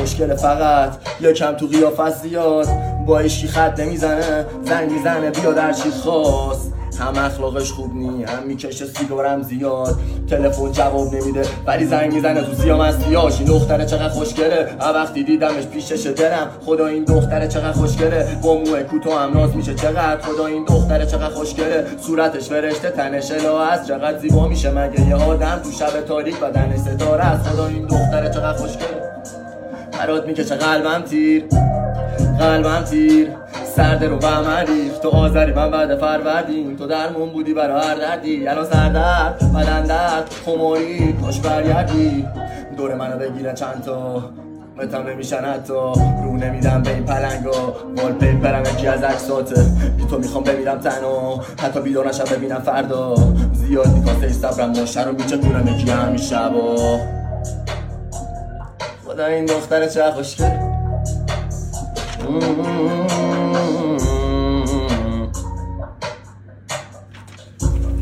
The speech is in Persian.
مشکل فقط یکم تو قیافت زیاد، با عشقی خط نمیزنه، زنگ میزنه بیا در چی خواست. هم اخلاقش خوب نی، هم میکشه سیگارم زیاد، تلفن جواب نمیده ولی زنگ میزنه تو سیامستیاش. این دختره چقدر خوشگله، وقتی دیدمش پیشش دلم خدا این دختره چقدر خوشگله، با موه کوتاه هم ناز میشه چقدر خدا این دختره چقدر خوشگله. صورتش فرشته تنش الهه است، چقدر زیبا میشه مگه یه آدم تو شب تاریک بدنش ستاره است. خدا این دختره چقدر خوشگله، برات میکشه قلبم تیر سرده رو بمری تو آذری من بعد فروردین، تو درمون بودی برا هر دردی، الان سردرد بدن درد خماری کاش برگردی. دور منو بگیرن چند تا متم نمیشن حتی، رو نمیدم به این پلنگا وال پیپرم یکی از عکساته، بی تو میخوام بمیرم تنها حتی بیدار نشم ببینم فردا. زیاد میکاسه صبرم ماشه رو میچکونم یکی همین شبا. خدا این دختره چه خوشگله